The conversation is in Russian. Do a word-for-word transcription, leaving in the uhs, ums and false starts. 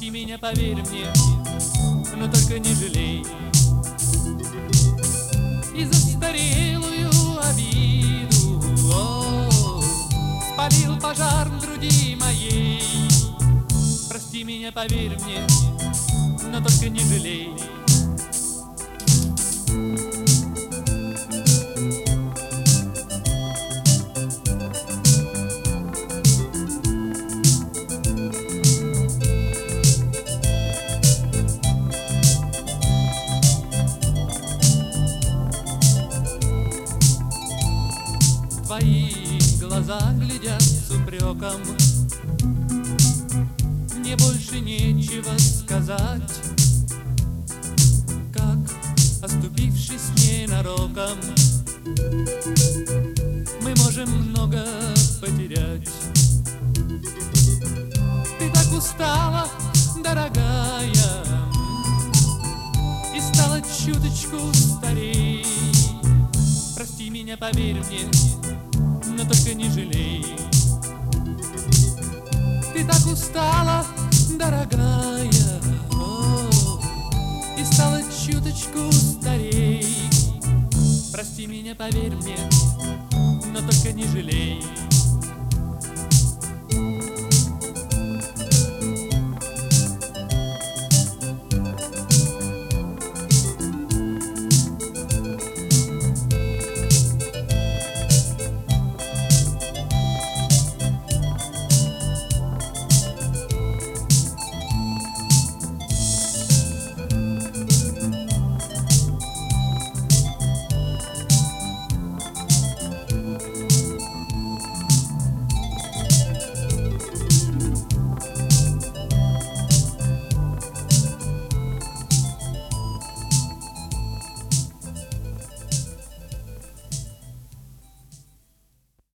Прости меня, поверь мне, но только не жалей. И застарелую обиду о, спалил пожар в груди моей. Прости меня, поверь мне, но только не жалей. Твои глаза глядят с упреком, мне больше нечего сказать, как, оступившись ненароком, мы можем много потерять. Ты так устала, дорогая, и стала чуточку старей. Прости меня, поверь мне, но только не жалей. Ты так устала, дорогая, о, и стала чуточку старей. Прости меня, поверь мне, но только не жалей.